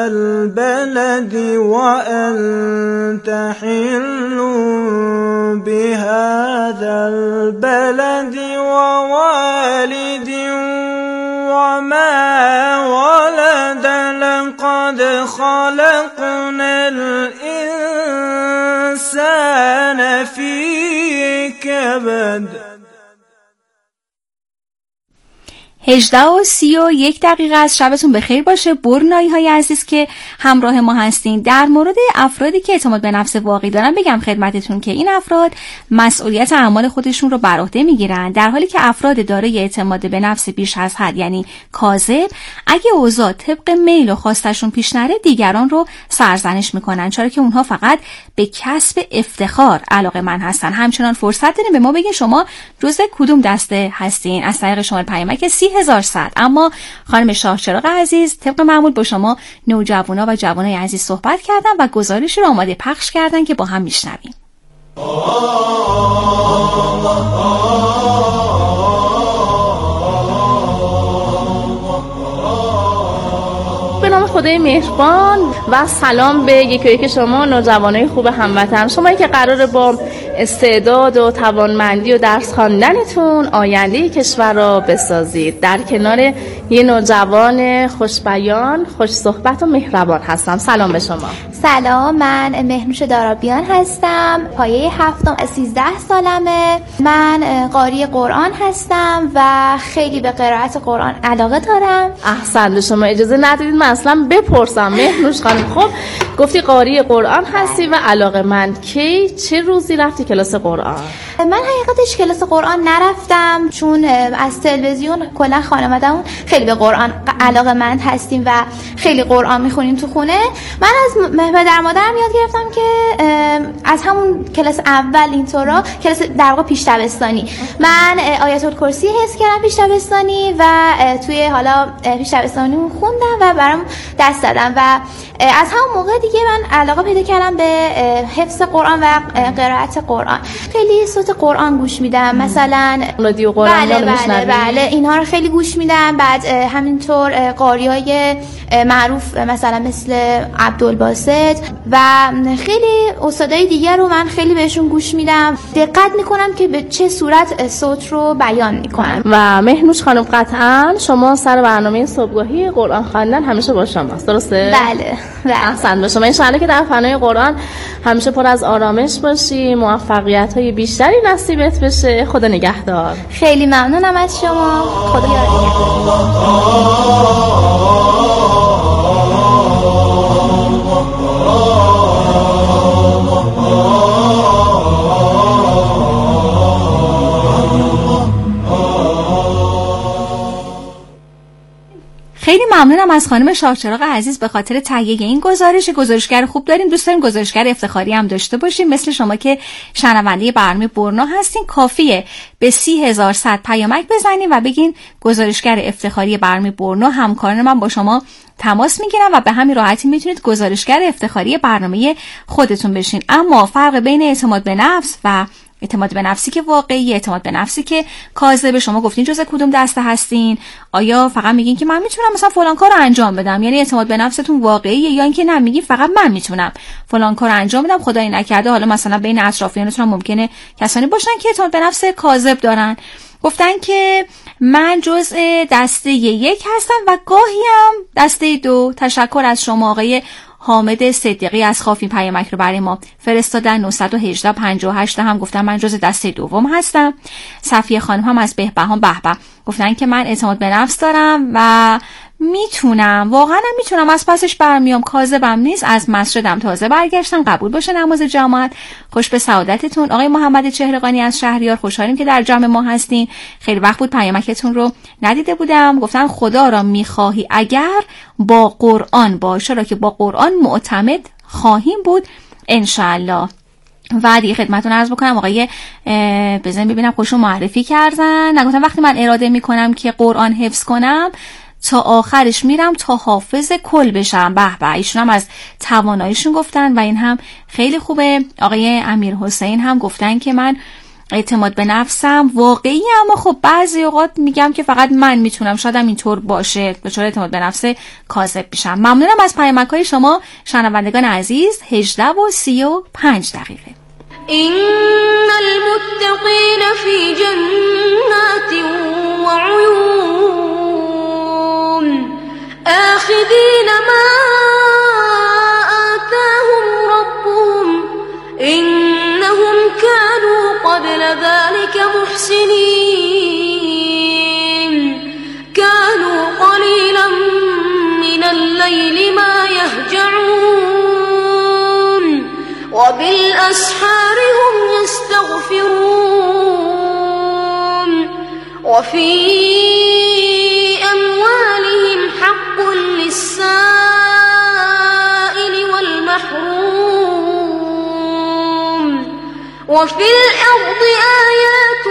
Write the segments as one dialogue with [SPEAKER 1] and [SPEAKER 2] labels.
[SPEAKER 1] البلد وأنت حل بهذا البلد ووالد وما ولد لقد خلقنا الإنسان في كبد.
[SPEAKER 2] 18:31 از شبتون بخیر باشه. برنایی های عزیز که همراه ما هستین، در مورد افرادی که اعتماد به نفس واقعی دارن بگم خدمتتون که این افراد مسئولیت اعمال خودشون رو بر عهده میگیرن، در حالی که افراد دارای اعتماد به نفس بیش از حد یعنی کاذب، اگه اوضاع طبق میل و خواستشون پیش نره دیگران رو سرزنش میکنن، چرا که اونها فقط به کسب افتخار علاقه‌مند هستن. همچنان فرصت دارین به ما بگین شما جزء کدوم دسته هستین از طریق شماره پیامک 30,100. اما خانم شاهچراغ عزیز طبق معمول با شما نوجوانا و جوانای عزیز صحبت کردن و گزارشی رو آماده پخش کردن که با هم میشنویم.
[SPEAKER 3] به نام خدای مهربان و سلام به یکی یکی شما نوجوانای خوب هموطن، شمایی که قراره با استعداد و توانمندی و درس خواندنتون آینده کشور را بسازید. در کنار یه نوجوان خوشبیان، خوش صحبت و مهربان هستم. سلام به شما.
[SPEAKER 4] سلام، من مهنوش دارابیان هستم، پایه 7م، 13 سالمه. من قاری قرآن هستم و خیلی به قرائت قرآن علاقه دارم.
[SPEAKER 3] احسن به شما. اجازه ندید من اصلا بپرسم مهنوش خانم، خب گفتی قاری قرآن هستی و علاقه‌مند، کی چه روزی رفتی کلاس قرآن؟
[SPEAKER 4] من حقیقتش کلاس قرآن نرفتم چون از تلویزیون کلا خانواده‌مون خیلی به قرآن علاقه‌مند هستیم و خیلی قرآن میخونیم تو خونه. من از پدر مادرم یاد گرفتم که از همون کلاس اول اینطورا کلاس در واقع پیش دبستانی من آیت الکرسی حفظ کردم پیش دبستانی و توی حالا پیش دبستانی خوندم و برام دست دادم و از همون موقع دیگه من علاقه پیدا کردم به حفظ قرآن و قرائت قرآن. خیلی صوت قرآن گوش میدم، مثلا
[SPEAKER 3] رادیو قرآن.
[SPEAKER 4] بله اینها رو خیلی گوش میدم. بعد همینطور قاریای معروف مثلا مثل عبدالباسط و خیلی استادای دیگر رو من خیلی بهشون گوش میدم، دقت میکنم که به چه صورت صوت رو بیان میکنن.
[SPEAKER 3] و مهنوش خانم قطعا شما سر برنامه صبحگاهی قرآن خواندن همیشه با شماست، درسته؟
[SPEAKER 4] بله.
[SPEAKER 3] احسن به شما. انشالله که در فنای قرآن همیشه پر از آرامش باشی، موفقیت های بیشتری نصیبت بشه. خدا نگهدار.
[SPEAKER 4] خیلی ممنونم از شما. خدا یار
[SPEAKER 2] خیلی ممنونم از خانم شاهچراغ عزیز به خاطر تهیه این گزارش. گزارشگر خوب داریم، دوست داریم گزارشگر افتخاری هم داشته باشیم مثل شما که شنونده برنامه برنا هستین. کافیه به 30,100 پیامک بزنین و بگین گزارشگر افتخاری برنامه برنا، همکاران من با شما تماس میگیرن و به همین راحتی میتونید گزارشگر افتخاری برنامه خودتون بشین. اما فرق بین اعتماد به نفس و اعتماد به نفسی که واقعی، اعتماد به نفسی که کاذب، شما گفتین جزء کدوم دسته هستین؟ آیا فقط میگین که من میتونم مثلا فلان کارو انجام بدم، یعنی اعتماد به نفستون واقعیه، یا اینکه نه میگین فقط من میتونم فلان کارو انجام بدم، خدای نکرده حالا مثلا بین اطرافیانتون ممکنه کسانی باشن که اعتماد به نفس کاذب دارن؟ گفتن که من جزء دسته 1 هستم و گاهی هم دسته 2. تشکر از شما آقای حامد صدیقی از خافی پیامک رو برای ما فرستادن. 918 58 هم گفتن من جزء دسته 2 هستم. صفیه خانم هم از بهبهان گفتن که من اعتماد به نفس دارم و میتونم، واقعا میتونم، از پسش برمیام، کاذبم نیست، از مسجدم تازه برگشتم، قبول باشه نماز جماعت. خوش به سعادتتون. آقای محمد چهرقانی از شهریار، خوشحالیم که در جمع ما هستین. خیلی وقت بود پیامکتون رو ندیده بودم. گفتن خدا را میخواهی اگر با قرآن باشه، را که با قرآن معتمد خواهیم بود انشالله. و دیگه خدمتتون عرض بکنم آقای بزن ببینم خوشو معرفی کردن، نگفتم وقتی من اراده میکنم که قرآن حفظ کنم تا آخرش میرم تا حافظ کل بشم. به به، ایشون هم از تواناییشون گفتن و این هم خیلی خوبه. آقای امیر حسین هم گفتن که من اعتماد به نفسم واقعی، اما خب بعضی اوقات میگم که فقط من میتونم، شایدم اینطور باشه، به چرا اعتماد به نفس کاذب میشم. ممنونم از پیامک‌های شما شنوندگان عزیز. 18:35.
[SPEAKER 5] إن المتقين في جنات وعيون آخذين ما آتاهم ربهم إنهم كانوا قبل ذلك محسنين كانوا قليلا من الليل ما يهجعون وبالأسحار هم يستغفرون وفي أموالهم حق للسائل والمحروم وفي الأرض آيات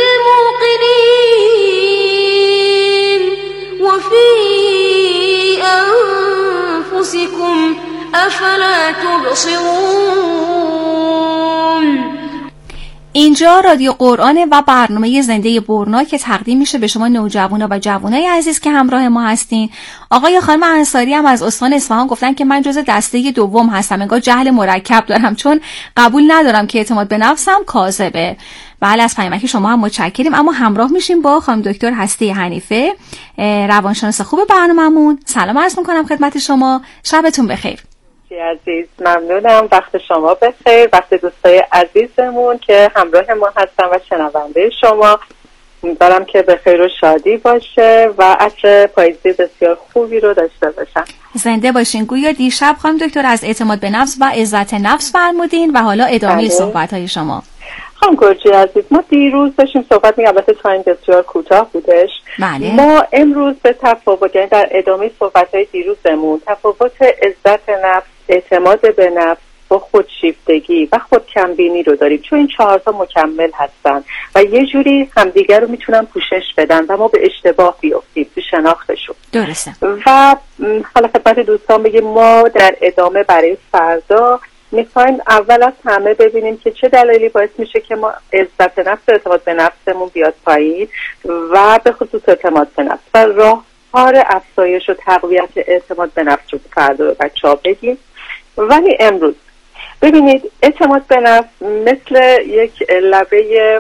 [SPEAKER 5] للموقنين وفي أنفسكم افلا تبصرون.
[SPEAKER 2] اینجا رادیو قرآن و برنامه زنده برنا که تقدیم میشه به شما نوجوانا و جوانای عزیز که همراه ما هستین. آقای یا خانم انصاری هم از استان اصفهان گفتن که من جز دسته دوم هستم، انگار جهل مرکب دارم چون قبول ندارم که اعتماد به نفسم کاذبه. بله، از پیامک شما هم متشکریم. اما همراه میشیم با خانم دکتر هستی حنیفه، روانشناس خوب برنامه‌مون. سلام عرض می‌کنم خدمت شما، شبتون بخیر.
[SPEAKER 6] عزیز ممنونم، وقت شما بخیر، وقت دوستای عزیزمون که همراه ما هستن و شنونده شما. امیدوارم که به خیر و شادی باشه و عصر پاییزی بسیار خوبی رو داشته باشن.
[SPEAKER 2] زنده باشین. گویا دیشب خانم دکتر از اعتماد به نفس و عزت نفس فرمودین و حالا ادامه صحبت‌های شما.
[SPEAKER 6] خانم گرجی عزیز، ما دیروز داشتیم صحبت می‌کردیم، البته تایم بسیار کوتاه بودش.
[SPEAKER 2] بله.
[SPEAKER 6] ما امروز به تفاوت، یعنی در ادامه صحبت‌های دیروزمون، تفاوت عزت نفس، اعتماد به نفس با خودشیفتگی و خودکمبینی رو داریم، چون این 4 تا مکمل هستن و یه جوری همدیگر رو میتونن پوشش بدن و ما به اشتباه بیفتیم تو شناختشون.
[SPEAKER 2] درسته.
[SPEAKER 6] و حالا خدمت دوستان بگیم ما در ادامه برای فردا میخوایم اول از همه ببینیم که چه دلایلی باعث میشه که ما عزت نفس و اعتماد به نفسمون بیاد پایین و به خصوص اعتماد به نفس و راهکار افزایش و تقویت اعتماد به نفس رو فردا به بچه‌ها بگیم. ولی امروز ببینید، اعتماد به نفس مثل یک لبه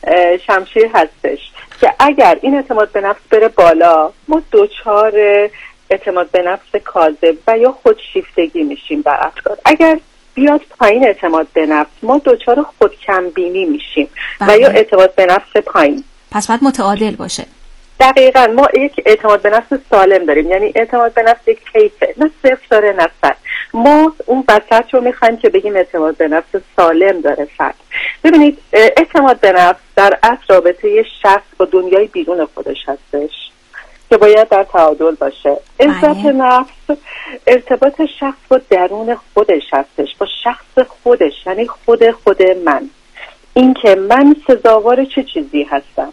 [SPEAKER 6] شمشیر هستش که اگر این اعتماد به نفس بره بالا، ما دوچار اعتماد به نفس کاذب و یا خودشیفتگی میشیم در افراد. اگر بیاد پایین اعتماد به نفس، ما دوچار خودکمبینی میشیم و یا اعتماد به نفس پایین.
[SPEAKER 2] پس باید متعادل باشه.
[SPEAKER 6] دقیقاً ما یک اعتماد به نفس سالم داریم، یعنی اعتماد به نفس یک کیفه، نه صفر داره نه صد. ما اون وسط رو میخوایم که بگیم اعتماد به نفس سالم داره فرد. ببینید، اعتماد به نفس در اصل رابطه شخص با دنیای بیرون خودش هستش که باید در تعادل باشه. عزت نفس ارتباط شخص با درون خودش هستش، با شخص خودش، یعنی خود من، این که من سزاوار چه چیزی هستم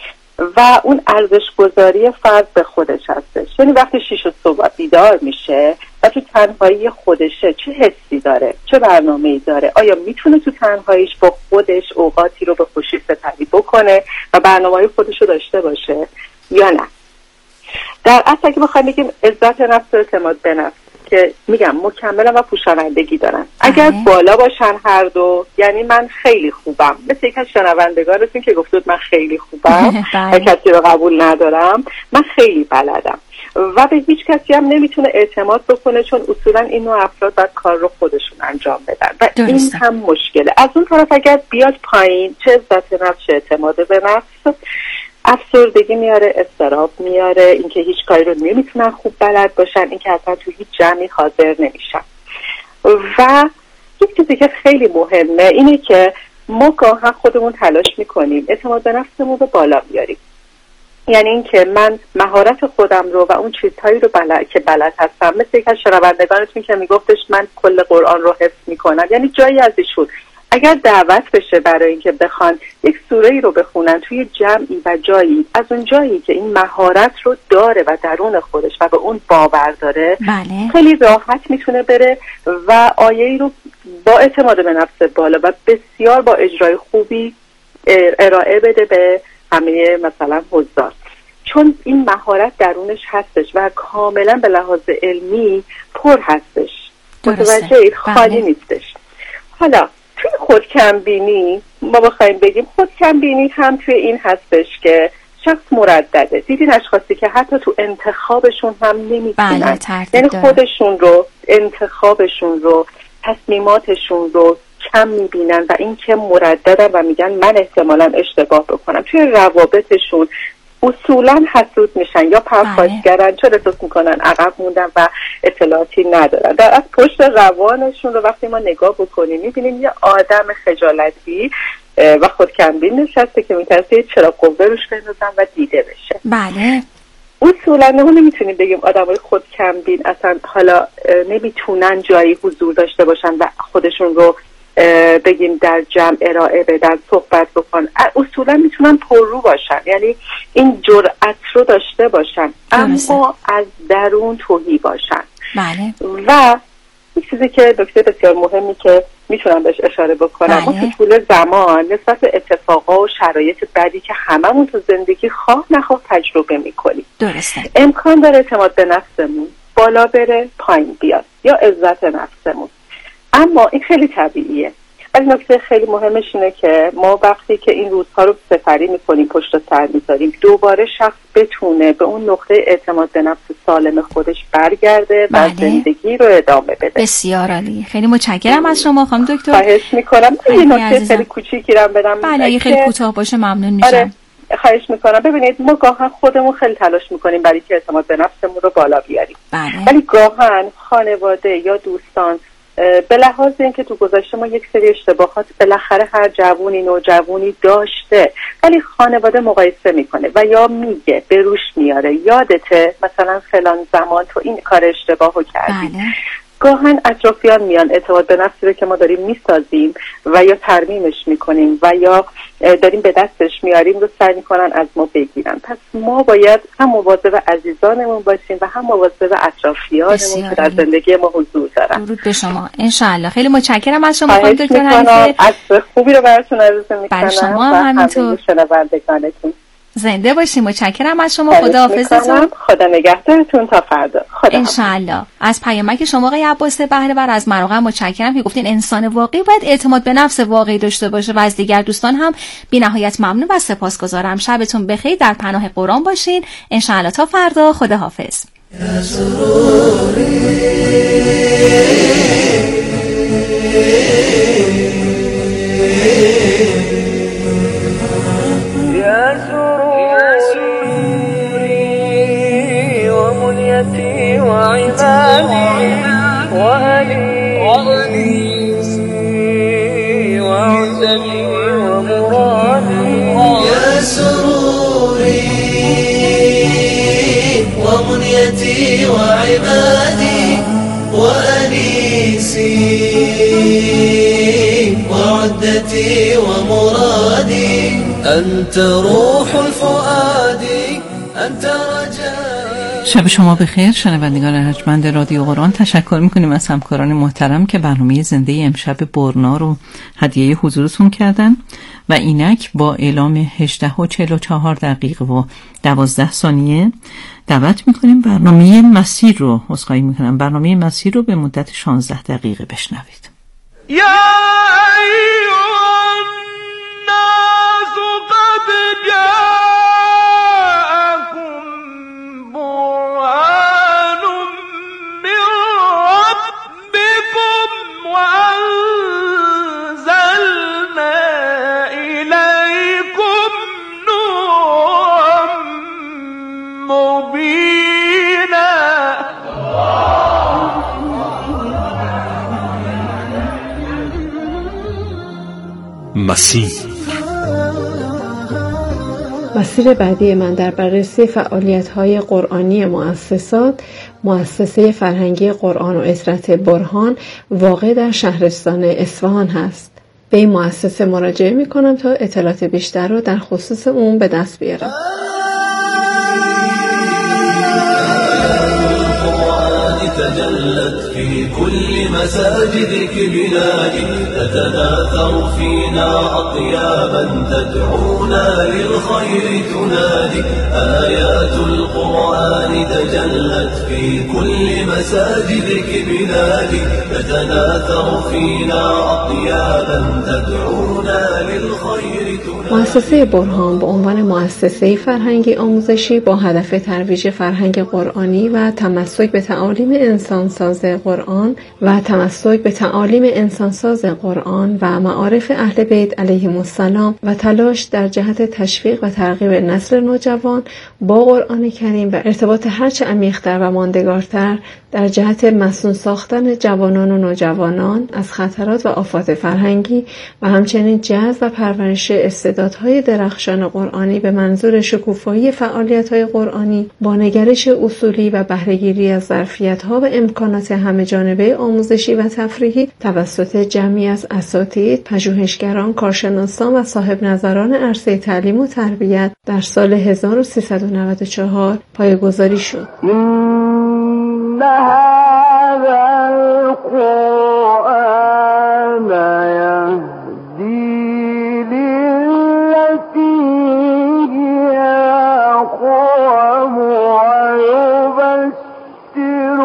[SPEAKER 6] و اون ارزش گذاری فرد به خودش هستش. یعنی وقتی 6 صبح بیدار میشه و تو تنهایی خودشه، چه حسی داره، چه برنامه‌ای داره، آیا میتونه تو تنهاییش با خودش اوقاتی رو به خوشی سپری بکنه و برنامه‌های خودش رو داشته باشه یا نه. در اصل اگه بخوایم بگیم عزت نفس و اعتماد به نفس که میگم مکمل و پوشانندگی دارن، اگر بالا باشن هر دو، یعنی من خیلی خوبم، مثل یک از شنوندگانتون که گفتود من خیلی خوبم و کسی رو قبول ندارم، من خیلی بلدم و به هیچ کسی هم نمیتونه اعتماد بکنه، چون اصولا این نوع افراد باید کار رو خودشون انجام بدن و این هم مشکله. از اون طرف اگر بیاد پایین، چه عزت نفس چه اعتماد به نفس، افسردگی میاره، اضطراب میاره، اینکه هیچ کاری رو نمیتونن خوب بلد باشن، اینکه اصلا تو هیچ جمعی حاضر نمیشن. و یک چیزی که خیلی مهمه اینه که ما گاهی خودمون تلاش میکنیم اعتماد به نفسمون رو بالا بیاریم، یعنی اینکه من مهارت خودم رو و اون چیزهایی رو که بلد هستم، مثل یک از شنوندگانتون که میگفتش من کل قرآن رو حفظ میکنم، یعنی جایی از ایشون اگر دعوت بشه برای اینکه بخوان یک سوره‌ای رو بخونن توی جمعی و جایی، از اون جایی که این مهارت رو داره و درون خودش و به اون باور داره،
[SPEAKER 2] بله،
[SPEAKER 6] خیلی راحت میتونه بره و آیه‌ای رو با اعتماد به نفس بالا و بسیار با اجرای خوبی ارائه بده به همه مثلا حضار، چون این مهارت درونش هستش و کاملا به لحاظ علمی پر هستش، متوجه خالی نیستش. حالا توی خودکمبینی ما بخوایم بگیم خودکمبینی هم توی این هستش که شخص مردده. دیدین اشخاصی که حتی تو انتخابشون هم نمیتونن، یعنی خودشون رو، انتخابشون رو، تصمیماتشون رو کم میبینن و این که مرددن و میگن من احتمالاً اشتباه بکنم. توی روابطشون اصولاً حسود میشن یا پرخاشگرن، چون احساس میکنن عقب موندن و اطلاعاتی ندارن. در از پشت روانشون رو وقتی ما نگاه بکنیم میبینیم یه آدم خجالتی و خودکمبین نشسته که میترسه چراغ قوه روش بندازن و دیده بشه.
[SPEAKER 2] بله.
[SPEAKER 6] اصولا نمیتونیم بگیم آدمای خودکمبین اصلا حالا نمیتونن جایی حضور داشته باشن و خودشون رو بگیم در جمع ارائه بدن، صحبت بکن. اصولا میتونن پررو باشن، یعنی این جرأت رو داشته باشن اما از درون تهی باشن.
[SPEAKER 2] بله.
[SPEAKER 6] و این چیزی که دکتر بسیار مهمی که میتونم بهش اشاره بکنم، ما تو طول زمان نسبت به اتفاقا و شرایط بدی که هممون تو زندگی خواه نخواه تجربه میکنیم،
[SPEAKER 2] درسته،
[SPEAKER 6] امکان داره اعتماد به نفسمون بالا بره پایین بیاد یا عزت نفسمون، اما این خیلی طبیعیه. ولی نکته خیلی مهمش اینه که ما وقتی که این روزها رو سپری میکنیم، پشت سر میذاریم، دوباره شخص بتونه به اون نقطه اعتماد به نفس سالم خودش برگرده و زندگی رو ادامه بده.
[SPEAKER 2] بسیار عالی، خیلی متشکرم از شما خانم دکتر.
[SPEAKER 6] خواهش میکنم یه نکته خیلی کوچیکی رو بدم.
[SPEAKER 2] بله، خیلی کوتاه باشه ممنون میشم.
[SPEAKER 6] آره. خواهش میکنم. ببینید ما گاهن خودمون خیلی تلاش میکنیم برای که اعتماد به نفسمون رو بالا بیاریم. ولی گاهن خانواده یا دوستان به لحاظ اینکه تو گذشته ما یک سری اشتباهات بالاخره هر جوونی نوجوانی داشته، ولی خانواده مقایسه میکنه و یا میگه به روش میاره یادته مثلا فلان زمان تو این کار اشتباهو کردی.
[SPEAKER 2] بله.
[SPEAKER 6] گاهن اطرافیان میان اعتماد به نفسی رو که ما داریم میسازیم و یا ترمیمش میکنیم و یا داریم به دستش میاریم رو سعی میکنن از ما بگیرن. پس ما باید هم مواظب عزیزانمون باشیم و هم مواظب اطرافیانمون که در زندگی ما حضور دارن.
[SPEAKER 2] درود به شما. انشالله. خیلی متشکرم از شما خانم دکتر
[SPEAKER 6] حنیفه. عصر خوبی رو براتون آرزو میکنم.
[SPEAKER 2] برای شما همینطور.
[SPEAKER 6] شنوندگانتون
[SPEAKER 2] زنده باشیم. متشکرم از شما. خداحافظتون.
[SPEAKER 6] خدا نگهدارتون تا فردا. خدا
[SPEAKER 2] انشالله. از پیامک شما آقای عباس بهره‌ور از مراغه متشکرم که گفتین انسان واقعی باید اعتماد به نفس واقعی داشته باشه و از دیگر دوستان هم بی‌نهایت ممنون و سپاسگزارم. شبتون بخیر، در پناه قرآن باشین. انشالله تا فردا. خداحافظ.
[SPEAKER 1] وعمادي وأنيسي وعزتي ومرادي يا سروري ومنيتي وعمادي وأنيسي وعدتي ومرادي أنت روح الفؤاد أنت رجائي.
[SPEAKER 7] شب شما بخیر شنوندگان ارجمند رادیو قرآن. تشکر میکنیم از همکاران محترم که برنامه زنده امشب برنا رو هدیه حضورتون کردن و اینک با اعلام 18:44 و 12 ثانیه دعوت میکنیم برنامه مسیر رو برنامه مسیر رو به مدت 16 دقیقه بشنوید.
[SPEAKER 1] یا ایها الناس قد
[SPEAKER 8] مسیر بعدی من در بررسی فعالیت‌های قرآنی مؤسسات، مؤسسه فرهنگی قرآن و عطرت برهان واقع در شهرستان اصفهان هست. به این مؤسسه مراجعه می‌کنم تا اطلاعات بیشتر رو در خصوص اون به دست بیارم. تجلت
[SPEAKER 1] في كل مساجدك بلادي تتناثر فينا أطيابا تدعونا للخير تنادي آيات القرآن تجلت في كل مساجدك بلادي تتناثر فينا أطيابا تدعونا للخير تنادي.
[SPEAKER 8] مؤسسه برهان به عنوان مؤسسه فرهنگی آموزشی با هدف ترویج فرهنگ قرآنی و تمسک به تعالیم انسانساز قرآن و معارف اهل بیت علیهم السلام و تلاش در جهت تشویق و ترغیب نسل نوجوان با قرآن کریم و ارتباط هرچه عمیق‌تر و ماندگارتر در جهت مسنون ساختن جوانان و نوجوانان از خطرات و آفات فرهنگی و همچنین جذب و پرورش استعدادهای درخشان قرآنی به منظور شکوفایی فعالیت‌های قرآنی با نگرش اصولی و بهره‌گیری از ظرفیت‌ها و امکانات همه‌جانبه آموزشی و تفریحی توسط جمعی از اساتید، پژوهشگران، کارشناسان و صاحب نظران عرصه تعلیم و تربیت در سال 1394 پایه‌گذاری شد.
[SPEAKER 9] هذا القرآن يهدي للتي هي أقوم ويبشر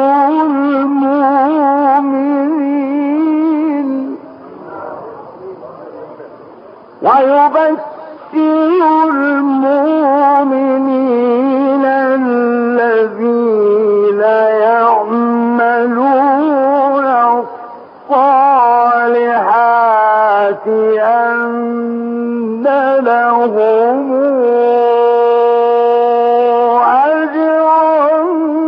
[SPEAKER 9] المؤمنين الذين يعملون الصالحات أن لهم أجرا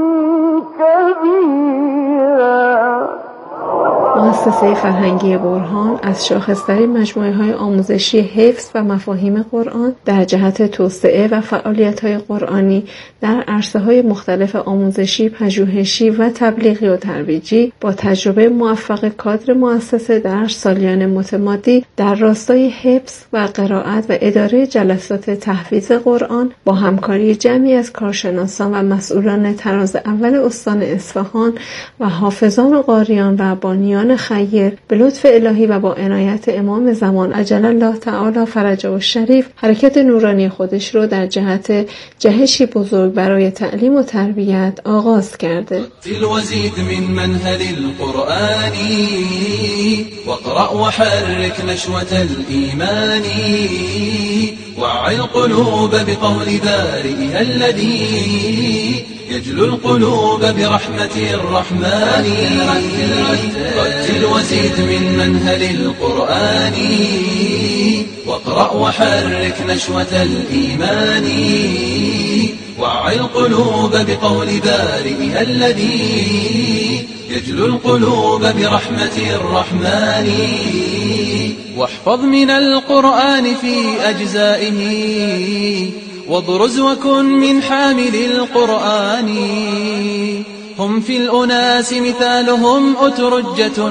[SPEAKER 9] كبيرا.
[SPEAKER 8] مؤسسه فرهنگی برهان از شاخص‌ترین مجموعه‌های آموزشی حفظ و مفاهیم قرآن در جهت توسعه و فعالیت‌های قرآنی در عرصه‌های مختلف آموزشی، پژوهشی و تبلیغی و ترویجی با تجربه موفق کادر مؤسسه در سالیان متمادی در راستای حفظ و قرائت و اداره جلسات تحفیظ قرآن با همکاری جمعی از کارشناسان و مسئولان طراز اول استان اصفهان و حافظان و قاریان و بانیان خیر به لطف الهی و با عنایت امام زمان عجل الله تعالی فرجه الشریف حرکت نورانی خودش رو در جهت جهشی بزرگ برای تعلیم و تربیت آغاز کرده.
[SPEAKER 1] الوزيد من منهل القرآن واقرأ وحرك نشوة الإيمان وعي القلوب بقول بارئها الذي يجلو القلوب برحمة الرحمن. رتل وزيد من منهل القرآن واقرأ وحرك نشوة الإيمان وعي القلوب بقول بارئها الذي يجلو القلوب برحمة الرحمن. واحفظ من القرآن في أجزائه واضرز وكن من حامل القرآن. هم في الأناس مثالهم أترجة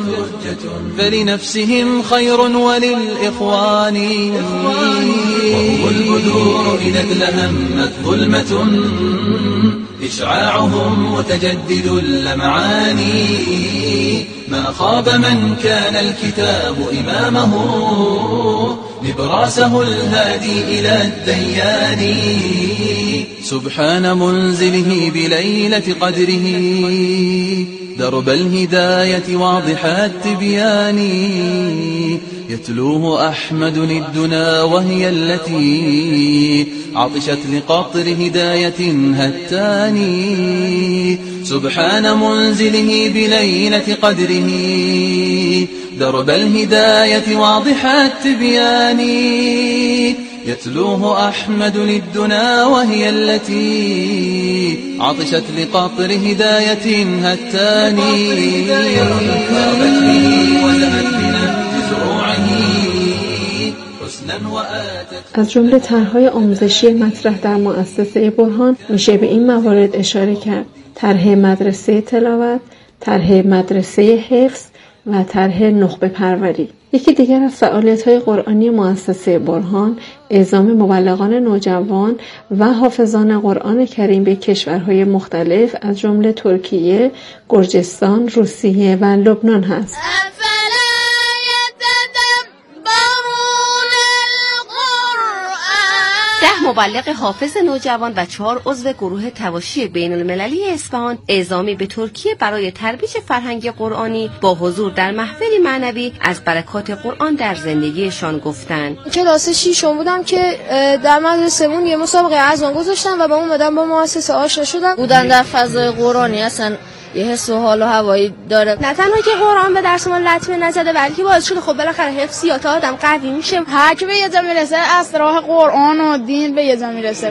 [SPEAKER 1] فلنفسهم خير وللإخوان. وهم البذور إذا ادلهمت ظلمة إشعاعهم متجدد اللمعان. ما خاب من كان الكتاب إمامه نبراسه الهادي إلى الديان. سبحان منزله بليلة قدره درب الهداية واضح التبيان. يتلوه أحمد الدنا وهي التي عطشت لقطر هداية هتاني. سبحان منزله بليلة قدره درب الهداية واضح التبيان. يتلوه أحمد للدنا وهي التي عطشت لقطر هداية هتاني. غابت به وزهت بنا بزروعه حسنا وآتت.
[SPEAKER 8] از جمله طرح‌های آموزشی مطرح در مؤسسه برهان میشه به این موارد اشاره کرد: طرح مدرسه تلاوت، طرح مدرسه حفظ و طرح نخبه پروری. یکی دیگر از فعالیت‌های قرآنی مؤسسه برهان اعزام مبلغان نوجوان و حافظان قرآن کریم به کشورهای مختلف از جمله ترکیه، گرجستان، روسیه و لبنان هست.
[SPEAKER 10] 10 مبلغ حافظ نوجوان و 4 عضو گروه تواشی بین المللی اصفهان اعزامی به ترکیه برای ترویج فرهنگ قرآنی با حضور در محفلی معنوی از برکات قرآن در زندگیشان گفتند.
[SPEAKER 11] کلاس 6 بودم که در مدرسه‌مون یه مسابقه اذان گذاشتن و با اومدم با مؤسسه آشنا شدم. بودن در فضای قرآنی اصلا یه حس و حال و هوایی داره. نه تنها که قرآن به درس ما لطمه نزده بلکه باعث شده خب بالاخره حفظیات آدم قوی میشه. هر کی به یه جا میرسه از راه قرآن و دین به یه جا میرسه.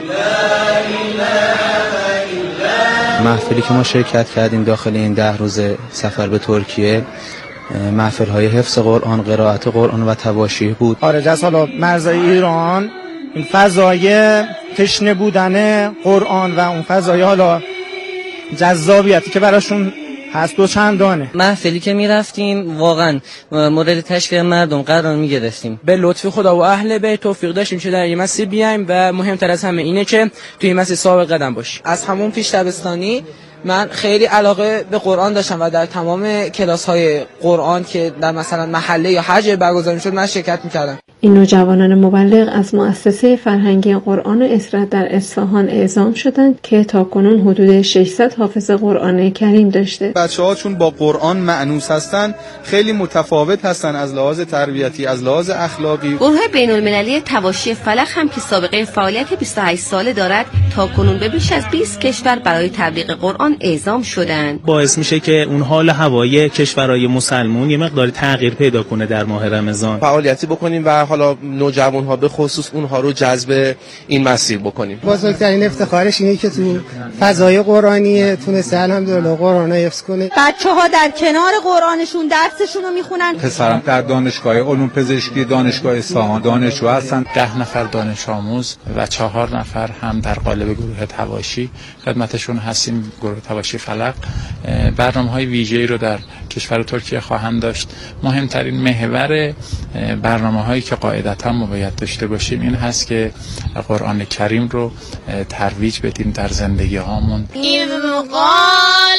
[SPEAKER 12] محفلی که ما شرکت کردیم داخل این 10 روز سفر به ترکیه محفل‌های حفظ قرآن، قرائت قرآن و تواشیح بود.
[SPEAKER 13] خارج از حالا مرزهای ایران این فضای تشنه بودن قرآن و اون فضای حالا جذابیتی که براشون هست دو چندانه.
[SPEAKER 14] محفلی که میرفتیم واقعا مورد تشویق مردم قرار میگرفتیم.
[SPEAKER 15] به لطف خدا و اهل بیت توفیق داشتیم که در این مسیر بیایم و مهمتر از همه اینه که توی این مسیر ثابت قدم باشیم.
[SPEAKER 16] از همون پیش دبستانی من خیلی علاقه به قرآن داشتم و در تمام کلاس‌های قرآن که در مثلا محله یا هر جای برگزار می‌شد من شرکت می‌کردم.
[SPEAKER 8] این نوجوانان مبلغ از مؤسسه فرهنگی قرآن و اسرت در اصفهان اعزام شدند که تاکنون حدود 600 حافظ قرآن کریم داشته.
[SPEAKER 17] بچه‌ها چون با قرآن مأنوس هستن خیلی متفاوت هستن از لحاظ تربیتی، از لحاظ اخلاقی.
[SPEAKER 10] گروه بین‌المللی تواشی فلق هم که سابقه فعالیت 28 ساله دارد تاکنون به بیش از 20 کشور برای تبلیغ قرآن اعزام شدند.
[SPEAKER 18] باعث میشه که اون حال هوایی کشورهای مسلمون یه مقدار تغییر پیدا کنه در ماه رمضان.
[SPEAKER 19] فعالیتی بکنیم و حالا نوجوان‌ها به خصوص اونها رو جذب این مسیر بکنیم.
[SPEAKER 13] بزرگترین افتخارش اینه که تو فضای قرآنی تونسته الحمدلله قرآن رو حفظ کنه.
[SPEAKER 20] بچه‌ها در کنار قرآنشون درسشون رو میخونن.
[SPEAKER 21] پسرم در دانشگاه علوم پزشکی دانشگاه اصفهان دانشجو هستن. 10 نفر دانش آموز و 4 نفر هم در قالب گروه تواشی خدمتشون هستیم. گروه تواشی فلق برنامه‌های ویژه‌ای رو در کشور ترکیه خواهند داشت. مهمترین محور برنامه‌هایی که قاعدتاً ما باید داشته باشیم این هست که قرآن کریم رو ترویج بدیم در زندگی هامون.
[SPEAKER 5] اذ قال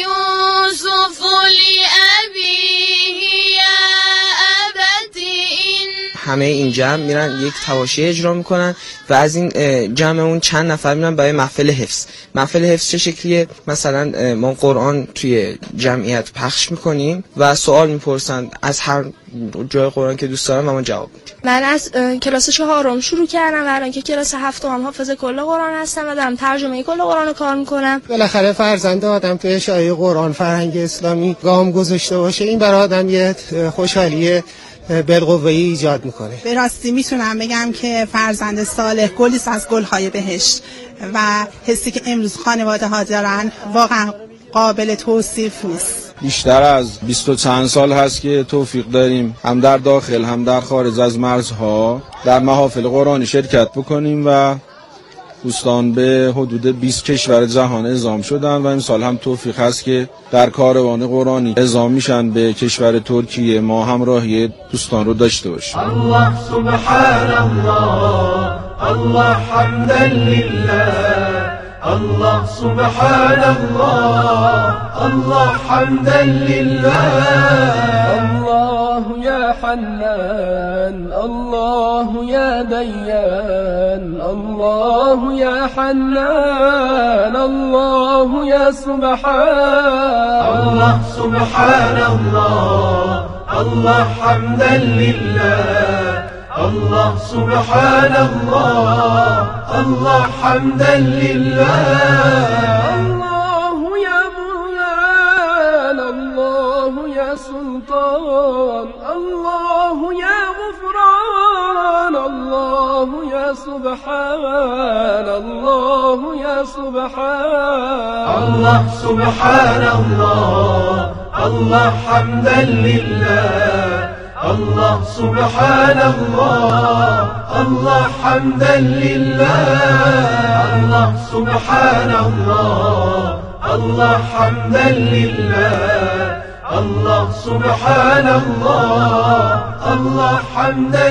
[SPEAKER 5] یوسف لأبیه یا ابتی
[SPEAKER 16] همه این جمع میرن یک تواشی اجرا میکنن و از این جمع اون چند نفر میرن برای محفل حفظ. محفل حفظ چه شکلیه؟ مثلا ما قرآن توی جمعیت پخش میکنیم و سوال میپرسن از هر جای قرآن که دوست دارن و ما جواب میدیم.
[SPEAKER 11] من از کلاس 4 شروع کردم و الان که کلاس 7 هم حافظ کل قرآن هستم و دارم ترجمه کل قرآن رو کار میکنم.
[SPEAKER 13] بالاخره فرزند آدم توی اشاعه قرآن فرهنگ اسلامی گام گذاشته باشه این برای آدم یه خوشحالی بالقوه‌ای ایجاد میکنه.
[SPEAKER 20] به راستی میتونم بگم که فرزند صالح گلی از گل‌های بهشت و حسی که امروز خانواده ها دارن واقعا قابل توصیف نیست.
[SPEAKER 17] بیشتر از 20 و چند سال هست که توفیق داریم هم در داخل هم در خارج از مرزها در محافل قرآنی شرکت بکنیم و دوستان به حدود 20 کشور جهان اعزام شدن و امسال هم توفیق هست که در کاروان قرآنی اعزام میشن به کشور ترکیه. ما همراهی دوستان رو داشته باشیم.
[SPEAKER 9] الله سبحان الله الله حمدا لله الله سبحان الله الله حمدا لله
[SPEAKER 22] الله يا حنان الله يا ديان الله يا حنان الله يا سبحان
[SPEAKER 9] الله سبحان الله الله حمدا لله الله سبحان الله الله حمدا لله
[SPEAKER 22] الله يا مولانا الله يا سلطان الله يا غفران الله يا سبحان الله يا سبحان
[SPEAKER 9] الله سبحان الله الله حمدا لله الله سبحان الله الله حمدا لله الله سبحان الله الله حمدا لله الله سبحان الله الله حمدا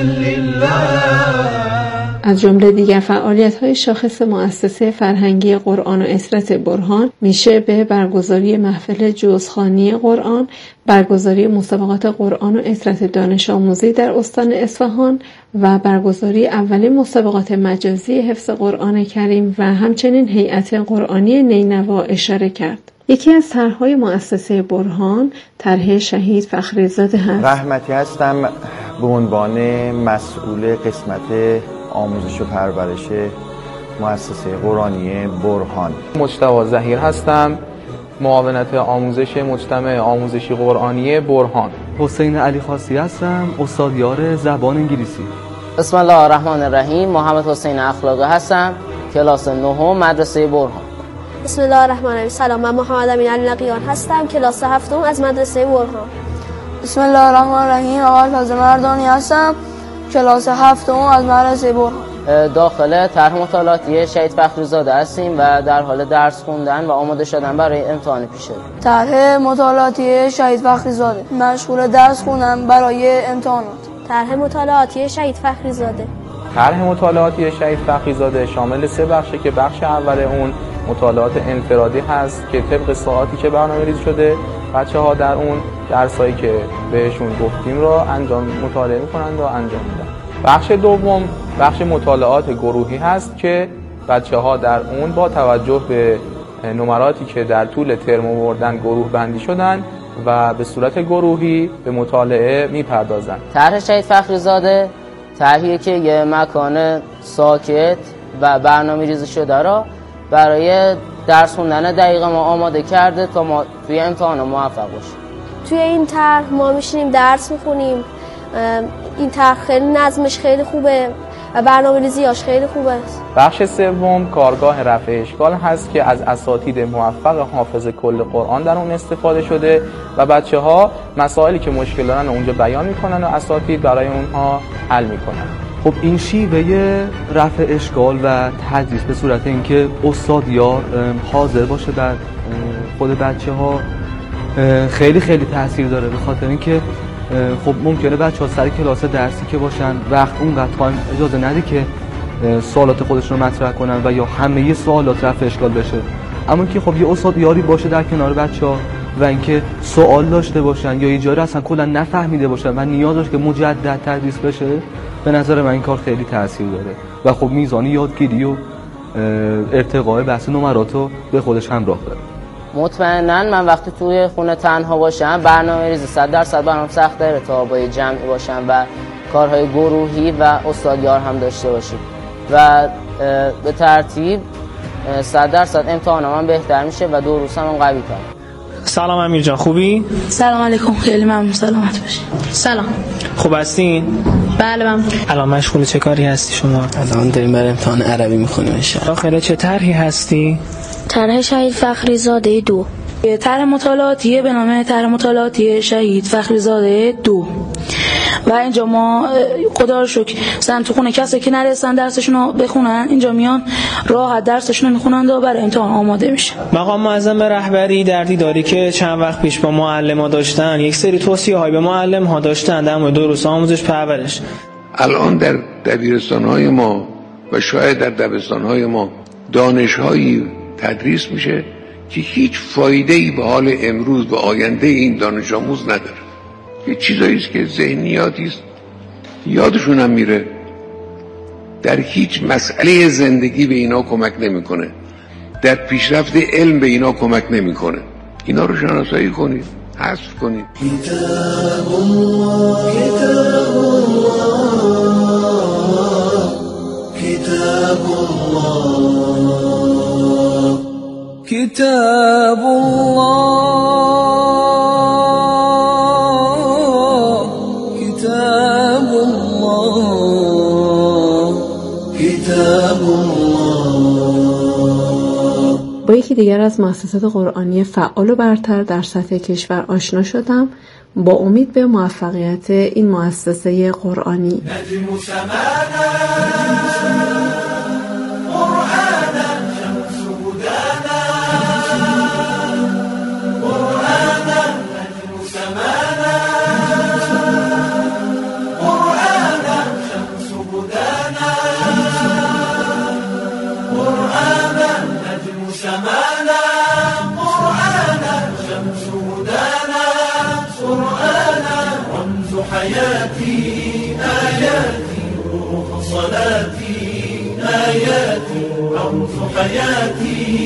[SPEAKER 9] لله.
[SPEAKER 8] از جمله دیگر فعالیت‌های شاخص مؤسسه فرهنگی قرآن و عطرت برهان میشه به برگزاری محفل جزخوانی قرآن، برگزاری مسابقات قرآن و عطرت دانش آموزی در استان اصفهان و برگزاری اولین مسابقات مجازی حفظ قرآن کریم و همچنین هیئت قرآنی نینوا اشاره کرد. یکی از طرح‌های مؤسسه برهان طرح شهید فخری‌زاده هست.
[SPEAKER 3] رحمتی هستم به عنوان مسئول قسمت آموزش و پرورش مؤسسه قرآنی برهان.
[SPEAKER 4] مجتبی ظهیر هستم، معاونت آموزش مجتمع آموزشی قرآنی برهان.
[SPEAKER 23] حسین علی خاصی هستم، استادیار زبان انگلیسی.
[SPEAKER 24] بسم الله الرحمن الرحیم. محمد حسین اخلاقی هستم، کلاس 9 مدرسه برهان.
[SPEAKER 25] بسم الله الرحمن الرحیم. سلام، من محمد امین علی نقیان هستم، کلاس 7 از مدرسه برهان.
[SPEAKER 26] بسم الله الرحمن الرحیم. آقای فضل مردانی هستم، کلاس 7 از مدرسه برهان.
[SPEAKER 24] داخل طرح مطالعاتی شهید فخری‌زاده هستیم و در حال درس خوندن و آماده شدن برای امتحان پیش رو.
[SPEAKER 26] طرح مطالعاتی شهید فخری‌زاده، مشغول درس خوندن برای امتحانات.
[SPEAKER 25] طرح مطالعاتی شهید فخری‌زاده.
[SPEAKER 4] طرح مطالعاتی شهید فخری‌زاده شامل 3 بخشه که بخش اول اون مطالعات انفرادی هست که طبق ساعاتی که برنامه‌ریزی شده بچه‌ها در اون درسایی که بهشون گفتیم رو مطالعه می‌کنند و انجام میدن. بخش دوم بخش مطالعات گروهی هست که بچه‌ها در اون با توجه به نمراتی که در طول ترم آوردن گروه بندی شدن و به صورت گروهی به مطالعه میپردازن.
[SPEAKER 24] طرح شهید فخری‌زاده طرحی که یه مکان ساکت و برنامه‌ریزی شده را برای درس خوندن دقیق ما آماده کرده تا ما توی امتحان موفق باشیم.
[SPEAKER 25] توی این طرح ما میشینیم درس میخونیم. این طرح خیلی نظمش خیلی خوبه و برنامه‌ریزیاش خیلی خوبه.
[SPEAKER 4] بخش سوم کارگاه رفع اشکال هست که از اساتید موفق حافظ کل قرآن در اون استفاده شده و بچه‌ها مسائلی که مشکل دارن اونجا بیان میکنن و اساتید برای اونها حل میکنن.
[SPEAKER 23] خب این شیوه رفع اشکال و تدریس به صورت اینکه استادیار حاضر باشه در خود بچه‌ها خیلی خیلی تاثیر داره، به خاطر اینکه خب ممکنه بچه‌ها سر کلاس درسی که باشن وقت اونقدر تایم اجازه نده که سوالات خودشون رو مطرح کنن و یا همه سوالات رفع اشکال بشه، اما که خب یه استادیاری باشه در کنار بچه‌ها و اینکه سوال داشته باشن یا ایجاد اصلا کلا نفهمیده باشن و نیاز داشت که مجدد تدریس بشه، به نظر من این کار خیلی تاثیر داره و خب میزان یادگیری و ارتقاء بحث نمرات رو به خودش همراه داره.
[SPEAKER 24] مطمئناً من وقتی توی خونه تنها باشم برنامه‌ریزی 100% برام سخت داره تا با جمعی باشم و کارهای گروهی و استادیار هم داشته باشیم و به ترتیب 100% امتحانم هم بهتر میشه و دروسم هم قوی تر.
[SPEAKER 18] سلام امیر جان، خوبی؟
[SPEAKER 26] سلام علیکم، خیلی ممنون، سلامت باشین. سلام.
[SPEAKER 18] خوب هستین؟
[SPEAKER 26] بله ممنون.
[SPEAKER 18] الان مشغول چه کاری هستی شما؟
[SPEAKER 26] الان داریم برای امتحان عربی میخونیم ان شاء الله.
[SPEAKER 18] داخل چه طرحی هستی؟
[SPEAKER 25] طرح شهید فخری‌زاده 2.
[SPEAKER 26] طرح مطالعاتی به نام طرح مطالعاتی شهید فخری‌زاده 2 و اینجا ما خدا رو شکر مثلا تو خونه کسی که نرسن درسشون رو بخونن اینجا میان راحت درسشون رو میخونن و برای امتحان آماده میشن.
[SPEAKER 18] مقام معظم رهبری در دیداری که چند وقت پیش با معلم‌ها داشتن یک سری توصیه‌های به معلم‌ها داشتن در مورد دروس آموزش پرورش.
[SPEAKER 27] الان در دبیرستان‌های ما و شاید در دبستان‌های ما دانش‌هایی تدریس میشه که هیچ فایده‌ای به حال امروز و آینده این دانش آموز نداره. یه چیزایی است که ذهنیاتی است یادشون هم میره، در هیچ مسئله زندگی به اینا کمک نمیکنه، در پیشرفت علم به اینا کمک نمیکنه. اینا رو شناسایی کنید، حذف کنید.
[SPEAKER 9] کتاب الله کتاب الله کتاب الله کتاب الله کتاب الله.
[SPEAKER 8] با یکی دیگر از مؤسسات قرآنی فعال و برتر در سطح کشور آشنا شدم، با امید به موفقیت این مؤسسه قرآنی.
[SPEAKER 9] نجم سمانا قرآنا شمس هدانا قرآنا نجم حياتي آياتي روح صلاتي آياتي رمز حياتي